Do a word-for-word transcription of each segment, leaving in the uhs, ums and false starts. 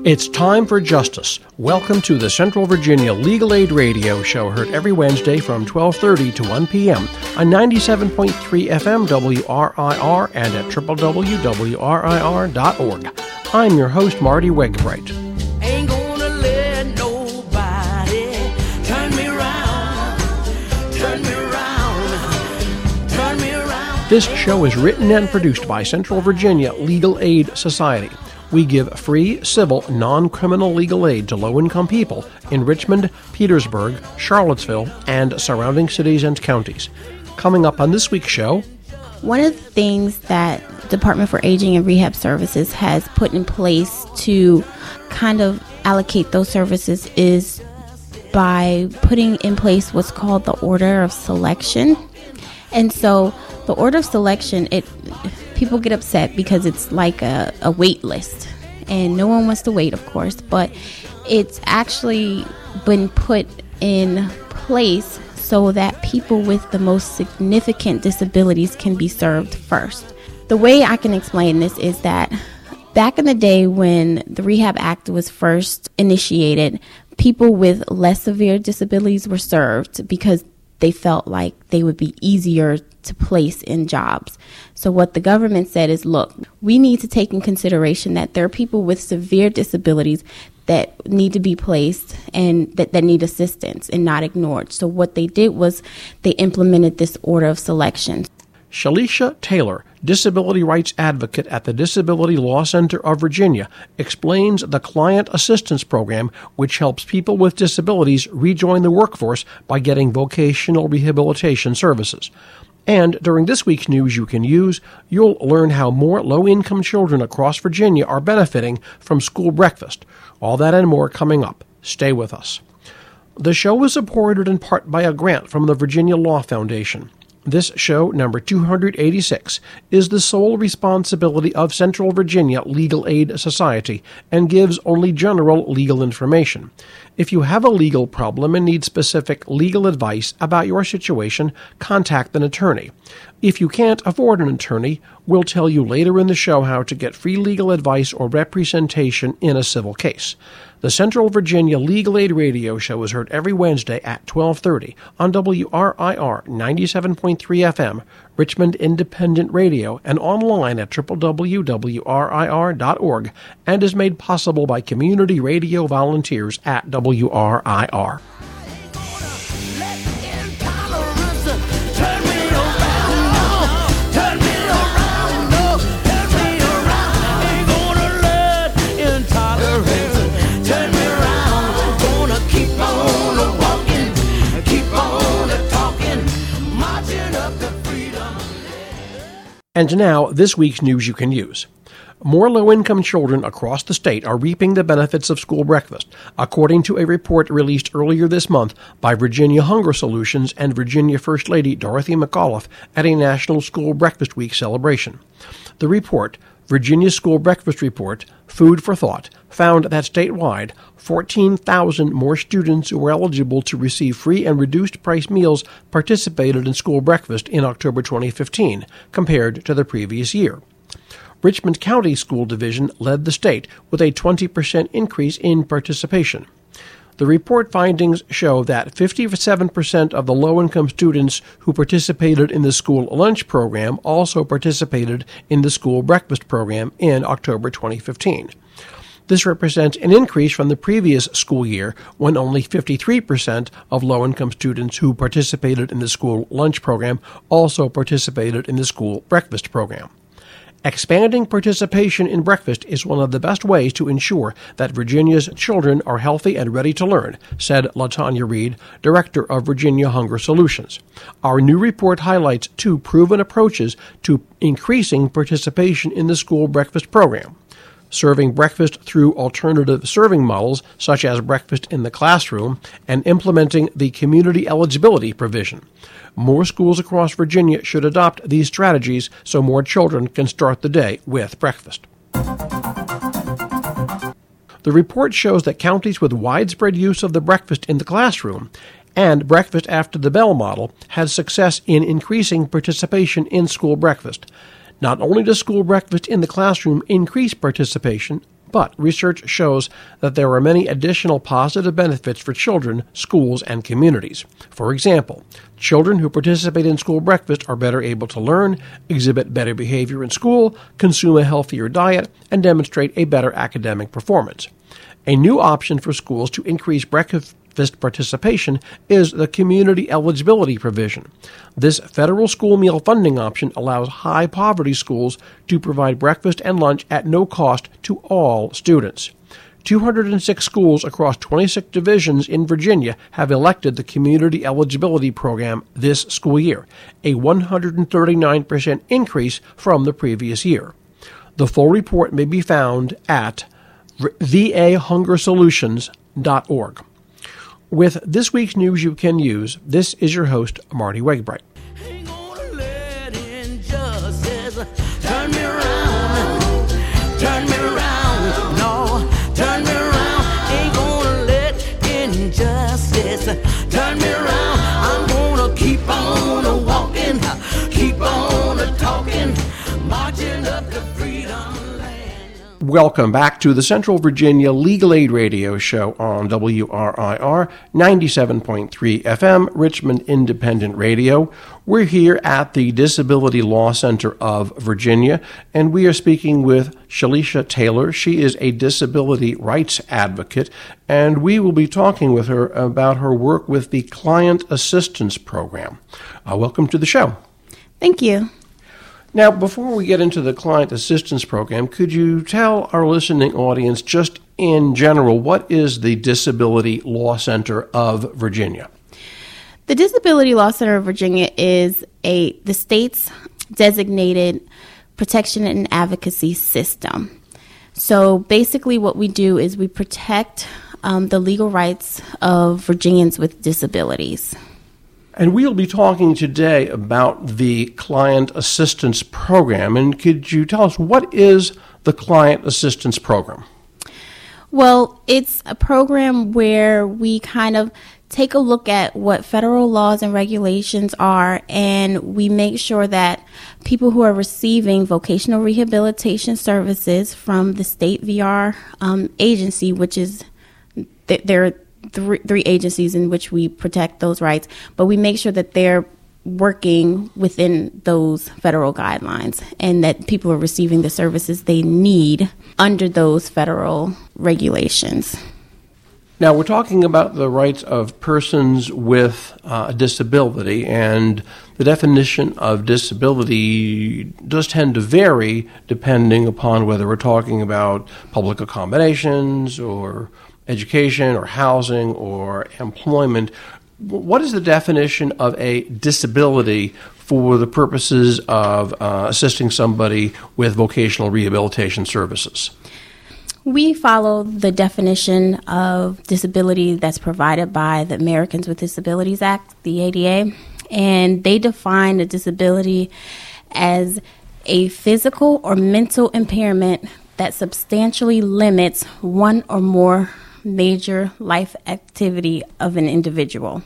It's time for justice. Welcome to the Central Virginia Legal Aid Radio Show, heard every Wednesday from twelve thirty to one p.m. on ninety-seven point three F M W R I R and at w w w dot w r i r dot org. I'm your host, Marty Wegbright. Ain't gonna let nobody turn me around, turn me around, turn me around. This show is written and produced by Central Virginia Legal Aid Society. We give free, civil, non-criminal legal aid to low-income people in Richmond, Petersburg, Charlottesville, and surrounding cities and counties. Coming up on this week's show, one of the things that Department for Aging and Rehab Services has put in place to kind of allocate those services is by putting in place what's called the Order of Selection. And so the Order of Selection, it people get upset because it's like a, a wait list, and no one wants to wait, of course, but it's actually been put in place so that people with the most significant disabilities can be served first. The way I can explain this is that back in the day when the Rehab Act was first initiated, people with less severe disabilities were served because they felt like they would be easier to place in jobs. So what the government said is, look, we need to take in consideration that there are people with severe disabilities that need to be placed and that, that need assistance and not ignored. So what they did was they implemented this order of selection. Shalisha Taylor, disability rights advocate at the Disability Law Center of Virginia, explains the Client Assistance Program, which helps people with disabilities rejoin the workforce by getting vocational rehabilitation services. And during this week's News You Can Use, you'll learn how more low-income children across Virginia are benefiting from school breakfast. All that and more coming up. Stay with us. The show is supported in part by a grant from the Virginia Law Foundation. This show, number two hundred eighty-six, is the sole responsibility of Central Virginia Legal Aid Society and gives only general legal information. If you have a legal problem and need specific legal advice about your situation, contact an attorney. If you can't afford an attorney, we'll tell you later in the show how to get free legal advice or representation in a civil case. The Central Virginia Legal Aid Radio Show is heard every Wednesday at twelve thirty on W R I R ninety-seven point three F M, Richmond Independent Radio, and online at w w w dot w r i r dot org, and is made possible by community radio volunteers at W R I R. And now, this week's News You Can Use. More low-income children across the state are reaping the benefits of school breakfast, according to a report released earlier this month by Virginia Hunger Solutions and Virginia First Lady Dorothy McAuliffe at a National School Breakfast Week celebration. The report, Virginia School Breakfast Report, Food for Thought, found that statewide, fourteen thousand more students who were eligible to receive free and reduced-price meals participated in school breakfast in October twenty fifteen, compared to the previous year. Richmond County School Division led the state with a twenty percent increase in participation. The report findings show that fifty-seven percent of the low-income students who participated in the school lunch program also participated in the school breakfast program in October twenty fifteen. This represents an increase from the previous school year, when only fifty-three percent of low-income students who participated in the school lunch program also participated in the school breakfast program. Expanding participation in breakfast is one of the best ways to ensure that Virginia's children are healthy and ready to learn, said LaTanya Reed, director of Virginia Hunger Solutions. Our new report highlights two proven approaches to increasing participation in the school breakfast program: serving breakfast through alternative serving models, such as breakfast in the classroom, and implementing the community eligibility provision. More schools across Virginia should adopt these strategies so more children can start the day with breakfast. The report shows that counties with widespread use of the breakfast in the classroom and breakfast after the bell model had success in increasing participation in school breakfast. Not only does school breakfast in the classroom increase participation, But research shows that there are many additional positive benefits for children, schools, and communities. For example, children who participate in school breakfast are better able to learn, exhibit better behavior in school, consume a healthier diet, and demonstrate a better academic performance. A new option for schools to increase breakfast participation is the community eligibility provision. This federal school meal funding option allows high-poverty schools to provide breakfast and lunch at no cost to all students. two hundred six schools across twenty-six divisions in Virginia have elected the Community Eligibility Program this school year, a one hundred thirty-nine percent increase from the previous year. The full report may be found at v a hunger solutions dot org. With this week's news you can use, this is your host, Marty Wegbright. Ain't gonna let injustice turn me around, turn me around, no, turn me around. Ain't gonna let injustice turn me around. I'm gonna keep on walking, keep on talking, marching up to freedom. Welcome back to the Central Virginia Legal Aid Radio Show on W R I R ninety-seven point three F M, Richmond Independent Radio. We're here at the Disability Law Center of Virginia, and we are speaking with Shalisha Taylor. She is a disability rights advocate, and we will be talking with her about her work with the Client Assistance Program. Uh, welcome to the show. Thank you. Now, before we get into the Client Assistance Program, could you tell our listening audience just in general, what is the Disability Law Center of Virginia? The Disability Law Center of Virginia is a the state's designated protection and advocacy system. So basically what we do is we protect um, the legal rights of Virginians with disabilities. And we'll be talking today about the Client Assistance Program. And could you tell us, what is the Client Assistance Program? Well, it's a program where we kind of take a look at what federal laws and regulations are, and we make sure that people who are receiving vocational rehabilitation services from the state V R um, agency, which is, th- there Three, three agencies in which we protect those rights, but we make sure that they're working within those federal guidelines and that people are receiving the services they need under those federal regulations. Now, we're talking about the rights of persons with uh, a disability, and the definition of disability does tend to vary depending upon whether we're talking about public accommodations or education or housing or employment. What is the definition of a disability for the purposes of uh, assisting somebody with vocational rehabilitation services? We follow the definition of disability that's provided by the Americans with Disabilities Act, the A D A, and they define a disability as a physical or mental impairment that substantially limits one or more major life activity of an individual.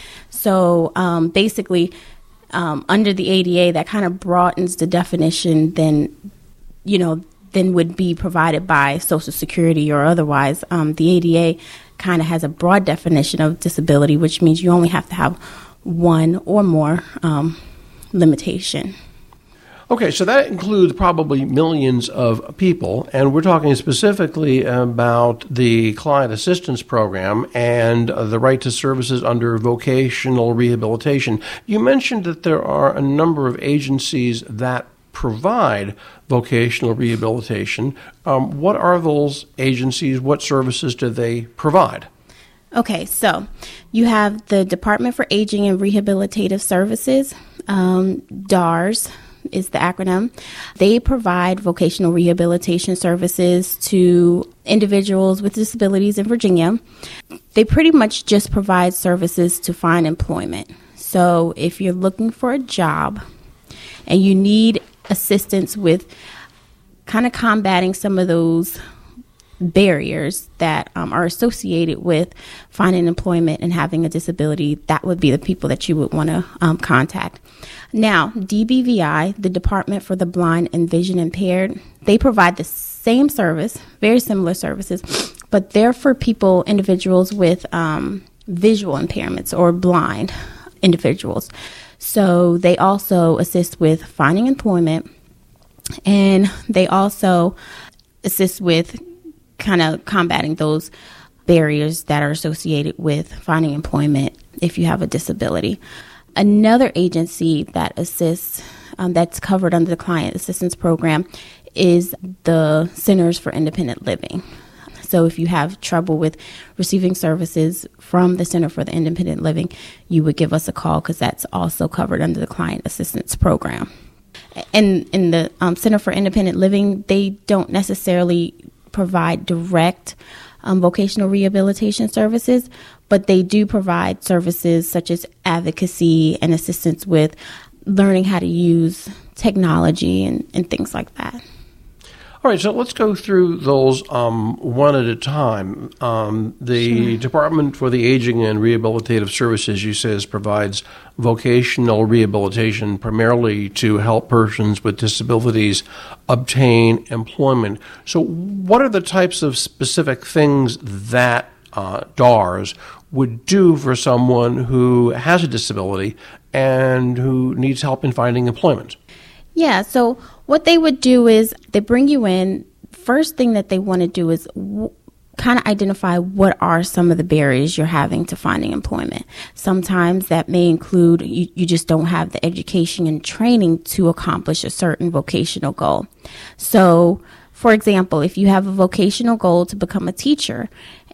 So um, basically, um, under the A D A, that kind of broadens the definition than, you know, than would be provided by Social Security or otherwise. Um, the A D A kind of has a broad definition of disability, which means you only have to have one or more um, limitation. Okay, so that includes probably millions of people, and we're talking specifically about the Client Assistance Program and uh, the right to services under vocational rehabilitation. You mentioned that there are a number of agencies that provide vocational rehabilitation. Um, what are those agencies? What services do they provide? Okay, so you have the Department for Aging and Rehabilitative Services, um, D A R S is the acronym. They provide vocational rehabilitation services to individuals with disabilities in Virginia. They pretty much just provide services to find employment. So if you're looking for a job and you need assistance with kind of combating some of those barriers that um, are associated with finding employment and having a disability, that would be the people that you would want to um, contact. Now, D B V I, the Department for the Blind and Vision Impaired, they provide the same service, very similar services, but they're for people, individuals with um, visual impairments or blind individuals. So they also assist with finding employment, and they also assist with kind of combating those barriers that are associated with finding employment if you have a disability. Another agency that assists, um, that's covered under the Client Assistance Program, is the Centers for Independent Living. So if you have trouble with receiving services from the Center for the Independent Living, you would give us a call, because that's also covered under the Client Assistance Program. And in the um, Center for Independent Living, they don't necessarily provide direct um, vocational rehabilitation services, but they do provide services such as advocacy and assistance with learning how to use technology and, and things like that. All right, so let's go through those um, one at a time. Um, the Sure. Department for the Aging and Rehabilitative Services, you says, provides vocational rehabilitation primarily to help persons with disabilities obtain employment. So what are the types of specific things that uh, D A R S would do for someone who has a disability and who needs help in finding employment? Yeah, so what they would do is they bring you in. First thing that they want to do is w- kind of identify what are some of the barriers you're having to finding employment. Sometimes that may include you, you just don't have the education and training to accomplish a certain vocational goal. So, for example, if you have a vocational goal to become a teacher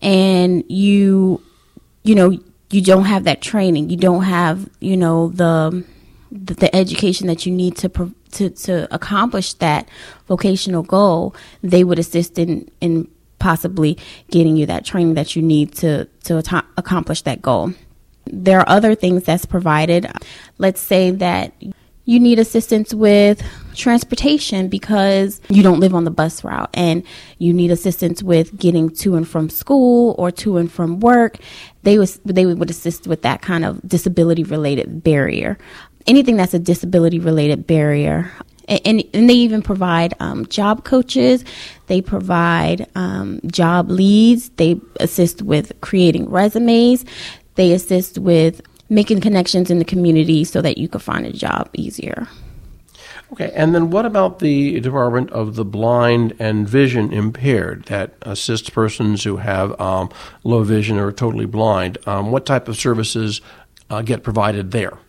and you, you know, you don't have that training, you don't have, you know, the the, the education that you need to to to accomplish that vocational goal, they would assist in in possibly getting you that training that you need to to at- accomplish that goal. There are other things that's provided. Let's say that you need assistance with transportation because you don't live on the bus route, and you need assistance with getting to and from school or to and from work. They was they would assist with that kind of disability related barrier. Anything that's a disability related barrier. And, and, and they even provide um, job coaches. They provide um, job leads. They assist with creating resumes. They assist with making connections in the community so that you can find a job easier. Okay, and then what about the Department of the Blind and Vision Impaired that assists persons who have um, low vision or are totally blind? Um, what type of services uh, get provided there?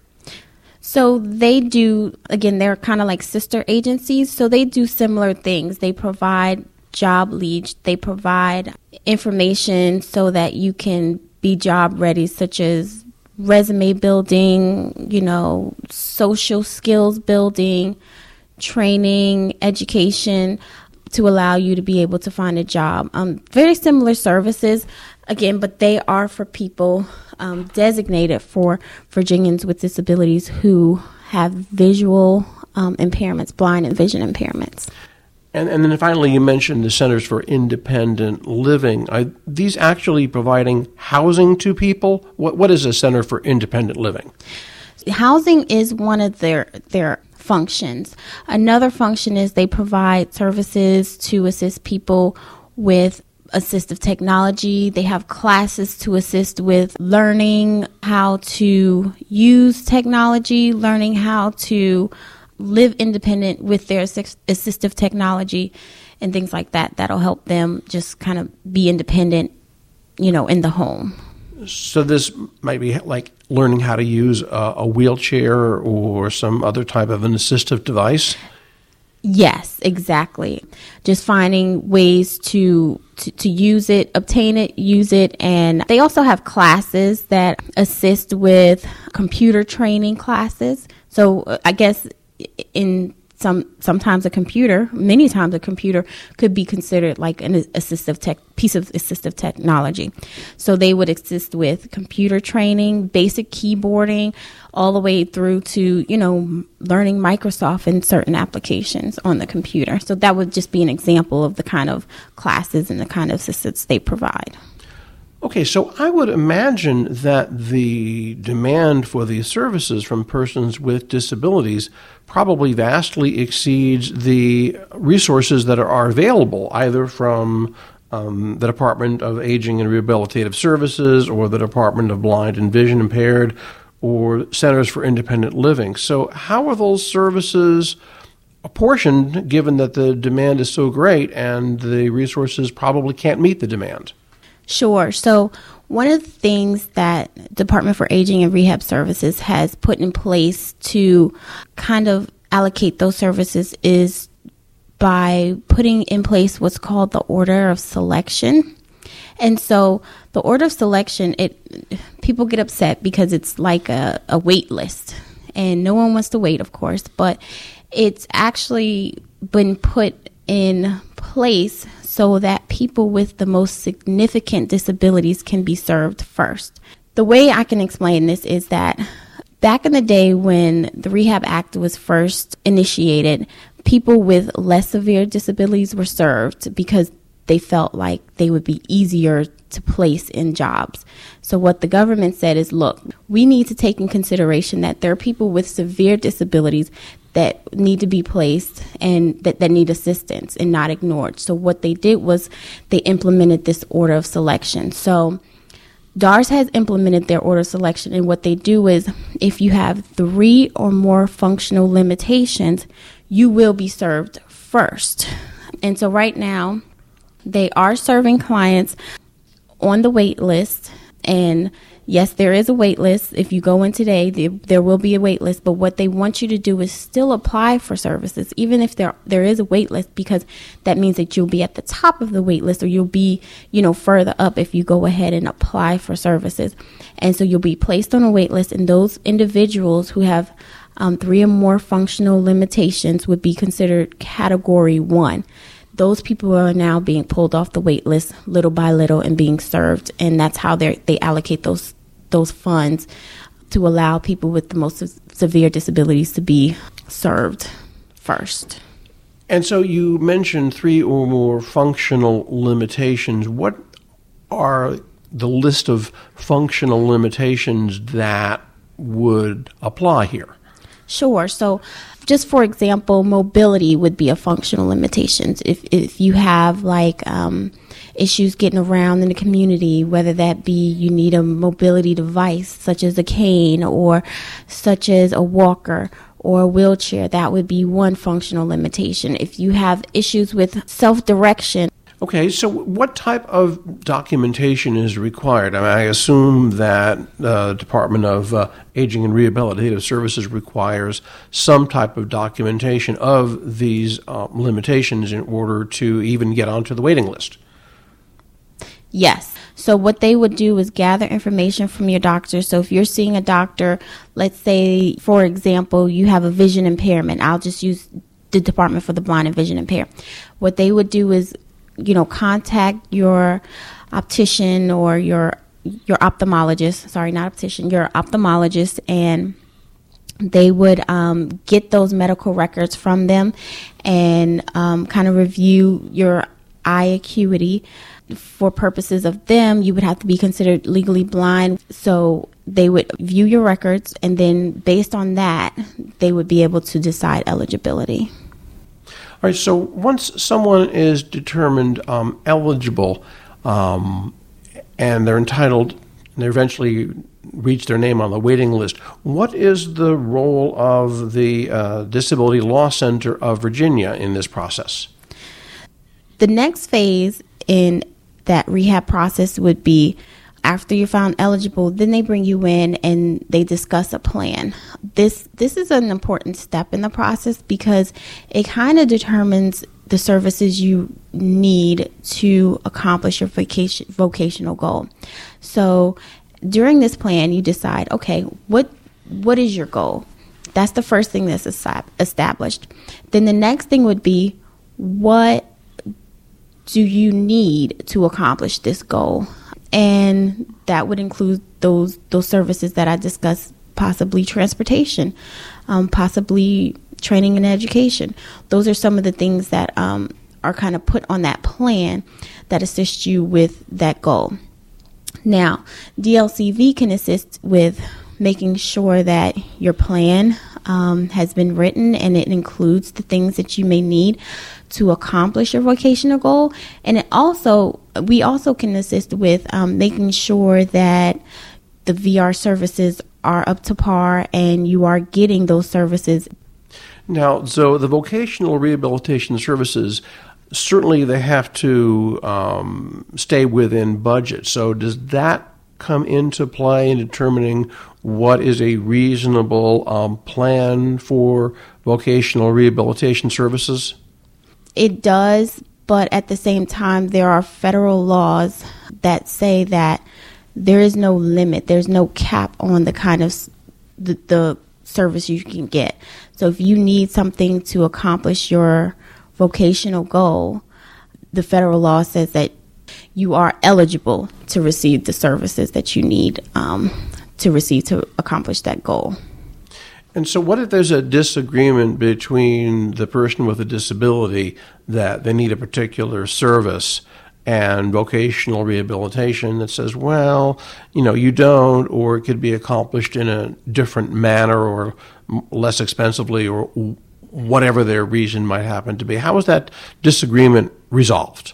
So they do, again, they're kind of like sister agencies. So they do similar things. They provide job leads. They provide information so that you can be job ready, such as resume building, you know, social skills building, training, education, to allow you to be able to find a job. Um, very similar services, again, but they are for people um, designated for Virginians with disabilities who have visual um, impairments, blind and vision impairments. And, and then finally, you mentioned the Centers for Independent Living. Are these actually providing housing to people? What What is a Center for Independent Living? Housing is one of their their functions. Another function is they provide services to assist people with assistive technology. They have classes to assist with learning how to use technology, learning how to live independent with their assistive technology and things like that. That'll help them just kind of be independent, you know, in the home. So this might be like learning how to use a, a wheelchair or some other type of an assistive device? Yes, exactly. Just finding ways to, to, to use it, obtain it, use it. And they also have classes that assist with computer training classes. So uh, I guess in some sometimes a computer, many times a computer could be considered like an assistive tech piece of assistive technology. So they would assist with computer training, basic keyboarding, all the way through to, you know, learning Microsoft and certain applications on the computer. So that would just be an example of the kind of classes and the kind of assistance they provide. Okay, so I would imagine that the demand for these services from persons with disabilities probably vastly exceeds the resources that are available, either from um, the Department of Aging and Rehabilitative Services or the Department of Blind and Vision Impaired or Centers for Independent Living. So how are those services apportioned, given that the demand is so great and the resources probably can't meet the demand? Sure. So one of the things that Department for Aging and Rehab Services has put in place to kind of allocate those services is by putting in place what's called the order of selection. And so the order of selection, it people get upset because it's like a, a wait list, and no one wants to wait, of course, but it's actually been put in place so that people with the most significant disabilities can be served first. The way I can explain this is that back in the day when the Rehab Act was first initiated, people with less severe disabilities were served because they felt like they would be easier to place in jobs. So what the government said is, look, we need to take in consideration that there are people with severe disabilities that need to be placed and that, that need assistance and not ignored. So what they did was they implemented this order of selection. So D A R S has implemented their order of selection, and what they do is if you have three or more functional limitations, you will be served first. And so right now, they are serving clients on the wait list, and yes, there is a wait list. If you go in today, there, there will be a wait list, but what they want you to do is still apply for services, even if there there is a wait list, because that means that you'll be at the top of the wait list, or you'll be, you know, further up if you go ahead and apply for services. And so you'll be placed on a wait list, and those individuals who have um, three or more functional limitations would be considered category one. Those people are now being pulled off the wait list little by little and being served, and that's how they they allocate those those funds to allow people with the most severe disabilities to be served first. And so you mentioned three or more functional limitations. What are the list of functional limitations that would apply here? Sure. So just for example, mobility would be a functional limitation. If if you have like um, issues getting around in the community, whether that be you need a mobility device such as a cane or such as a walker or a wheelchair, that would be one functional limitation. If you have issues with self-direction. Okay, so what type of documentation is required? I mean, I assume that the uh, Department of uh, Aging and Rehabilitative Services requires some type of documentation of these uh, limitations in order to even get onto the waiting list. Yes. So what they would do is gather information from your doctor. So if you're seeing a doctor, let's say, for example, you have a vision impairment. I'll just use the Department for the Blind and Vision Impaired. What they would do is, you know, contact your optician or your your ophthalmologist, sorry, not optician, your ophthalmologist, and they would um, get those medical records from them and um, kind of review your eye acuity. For purposes of them, you would have to be considered legally blind. So they would view your records, and then based on that, they would be able to decide eligibility. All right, so once someone is determined um, eligible um, and they're entitled, and they eventually reach their name on the waiting list, what is the role of the uh, Disability Law Center of Virginia in this process? The next phase in that rehab process would be after you're found eligible, then they bring you in and they discuss a plan. This this is an important step in the process because it kind of determines the services you need to accomplish your vocation, vocational goal. So during this plan, you decide, okay, what what is your goal? That's the first thing that's established. Then the next thing would be, what do you need to accomplish this goal? And that would include those those services that I discussed, possibly transportation, um, possibly training and education. Those are some of the things that um, are kind of put on that plan that assist you with that goal. Now, D L C V can assist with making sure that your plan um, has been written and it includes the things that you may need to accomplish your vocational goal. And it also, we also can assist with um, making sure that the V R services are up to par and you are getting those services. Now, so the vocational rehabilitation services, certainly they have to um, stay within budget. So does that come into play in determining what is a reasonable um, plan for vocational rehabilitation services? It does, but at the same time, there are federal laws that say that there is no limit. There's no cap on the kind of the, the service you can get. So if you need something to accomplish your vocational goal, the federal law says that you are eligible to receive the services that you need um, to receive to accomplish that goal. And so what if there's a disagreement between the person with a disability that they need a particular service and vocational rehabilitation that says, well, you know, you don't, or it could be accomplished in a different manner or less expensively, or whatever their reason might happen to be? How is that disagreement resolved?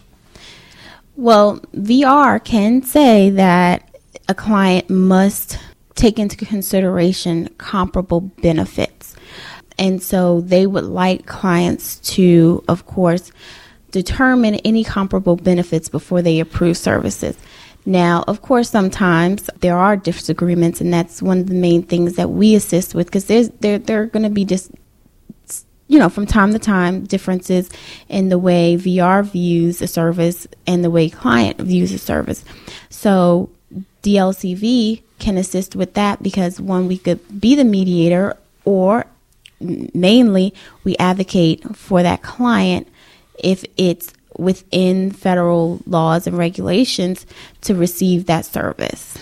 Well, V R can say that a client must take into consideration comparable benefits. And so they would like clients to, of course, determine any comparable benefits before they approve services. Now, of course, sometimes there are disagreements, and that's one of the main things that we assist with, because there's there there are going to be just, you know, from time to time, differences in the way V R views a service and the way client views a service. So D L C V can assist with that, because one, we could be the mediator, or mainly we advocate for that client if it's within federal laws and regulations to receive that service.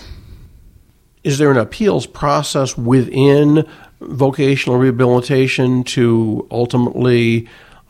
Is there an appeals process within vocational rehabilitation to ultimately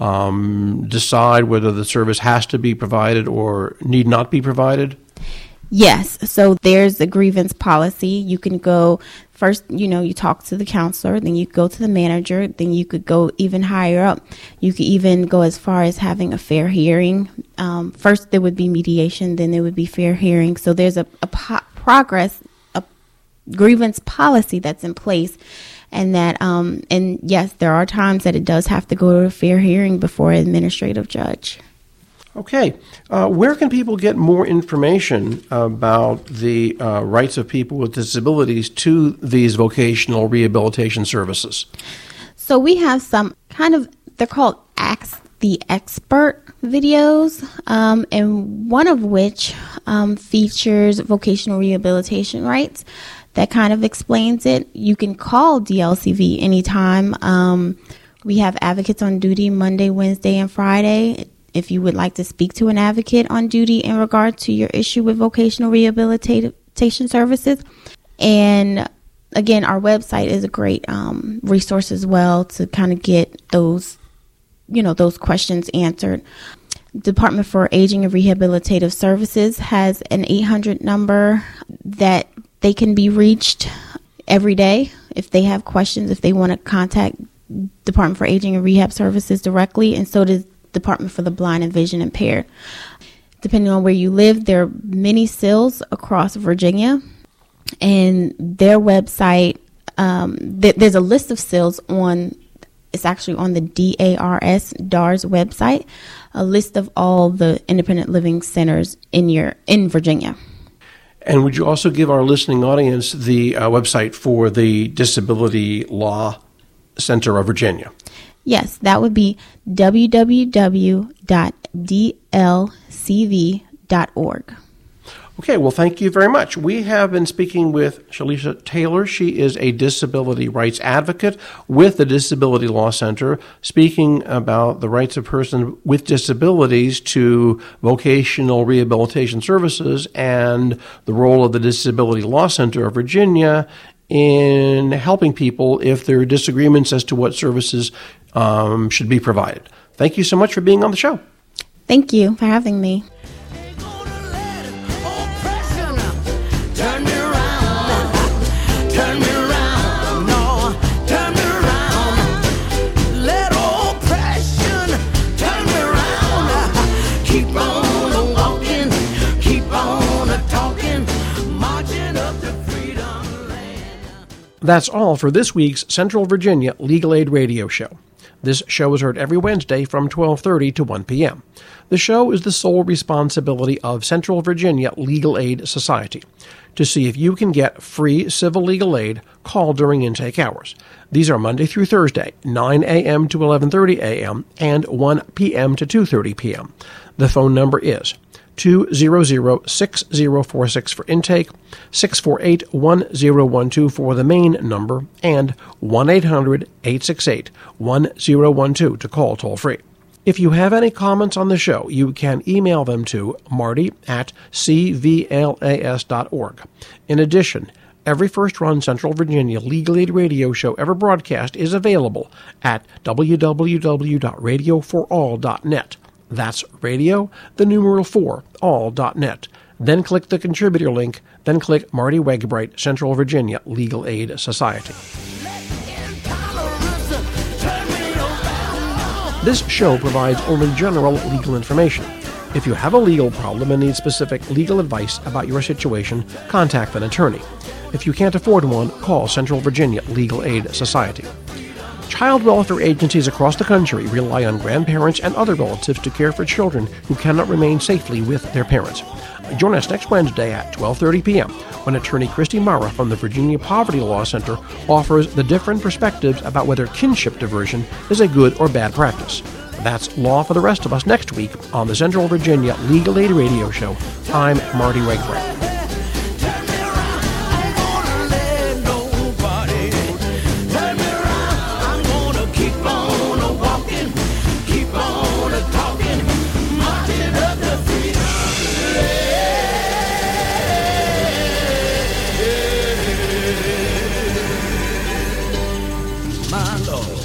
um, decide whether the service has to be provided or need not be provided? Yes. So there's a grievance policy. You can go first, you know, you talk to the counselor, then you go to the manager, then you could go even higher up. You could even go as far as having a fair hearing. Um, first, there would be mediation, then there would be fair hearing. So there's a, a po- progress, a grievance policy that's in place. And that, um, and yes, there are times that it does have to go to a fair hearing before an administrative judge. Okay. Uh, where can people get more information about the uh, rights of people with disabilities to these vocational rehabilitation services? So we have some kind of, they're called Ask the Expert videos, um, and one of which um, features vocational rehabilitation rights. That kind of explains it. You can call D L C V anytime. Um, we have advocates on duty Monday, Wednesday, and Friday. If you would like to speak to an advocate on duty in regard to your issue with vocational rehabilitation services. And again, our website is a great um, resource as well to kind of get those, you know, those questions answered. Department for Aging and Rehabilitative Services has an eight hundred number that they can be reached every day if they have questions, if they want to contact Department for Aging and Rehab Services directly, and so does Department for the Blind and Vision Impaired. Depending on where you live, there are many C I Ls across Virginia, and their website, um, th- there's a list of C I Ls on, it's actually on the D A R S, D A R S website, a list of all the independent living centers in your in Virginia. And would you also give our listening audience the uh, website for the Disability Law Center of Virginia? Yes, that would be w w w dot d l c v dot org. Okay, well, thank you very much. We have been speaking with Shalisha Taylor. She is a disability rights advocate with the Disability Law Center, speaking about the rights of persons with disabilities to vocational rehabilitation services and the role of the Disability Law Center of Virginia in helping people if there are disagreements as to what services um, should be provided. Thank you so much for being on the show. Thank you for having me. That's all for this week's Central Virginia Legal Aid Radio Show. This show is heard every Wednesday from twelve thirty to one p.m. The show is the sole responsibility of Central Virginia Legal Aid Society. To see if you can get free civil legal aid, call during intake hours. These are Monday through Thursday, nine a.m. to eleven thirty a.m. and one p.m. to two thirty p.m. The phone number is two hundred, six zero four six for intake, six four eight, one zero one two for the main number, and one eight hundred, eight six eight, one zero one two to call toll-free. If you have any comments on the show, you can email them to marty at c v l a s dot org. In addition, every first-run Central Virginia Legal Aid radio show ever broadcast is available at w w w dot radio for all dot net. That's radio, the numeral four, all dot net. Then click the contributor link, then click Marty Wegbright, Central Virginia Legal Aid Society. This show provides only general legal information. If you have a legal problem and need specific legal advice about your situation, contact an attorney. If you can't afford one, call Central Virginia Legal Aid Society. Child welfare agencies across the country rely on grandparents and other relatives to care for children who cannot remain safely with their parents. Join us next Wednesday at twelve thirty p.m. when attorney Christy Mara from the Virginia Poverty Law Center offers the different perspectives about whether kinship diversion is a good or bad practice. That's law for the rest of us next week on the Central Virginia Legal Aid Radio Show. I'm Marty Wegbright. My Lord.